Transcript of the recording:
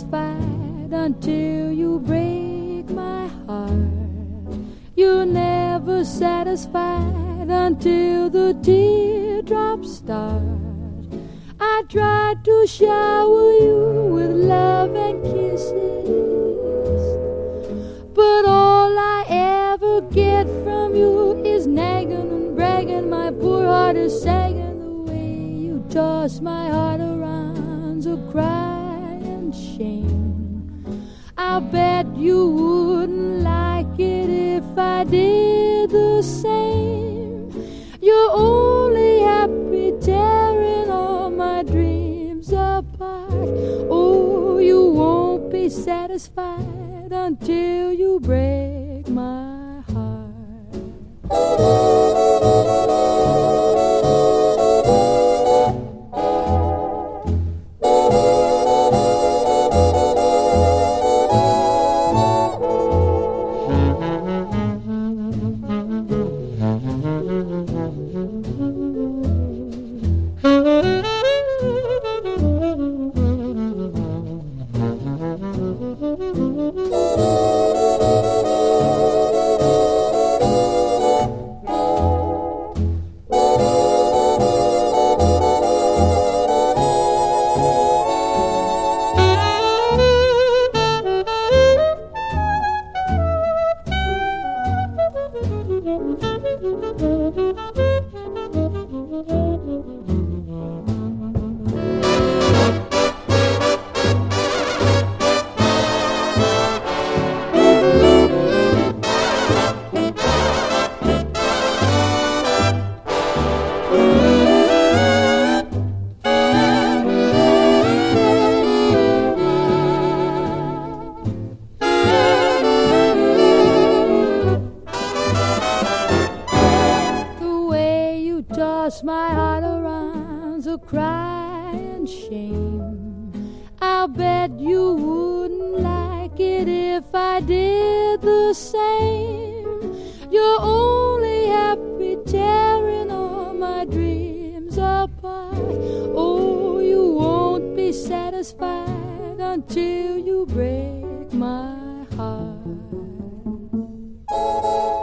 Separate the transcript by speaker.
Speaker 1: satisfied until you break my heart. You're never satisfied until the teardrops start. I tried to shower you with love and kisses, but all I ever get from you is nagging and bragging. My poor heart is sagging. The way you toss my heart around, so cry and shame. I'll bet you wouldn't like it if I did the same. You're only happy tearing all my dreams apart. Oh, you won't be satisfied until you break my heart. Toss my heart around, so cry and shame. I'll bet you wouldn't like it if I did the same. You're only happy tearing all my dreams apart. Oh, you won't be satisfied until you break my heart.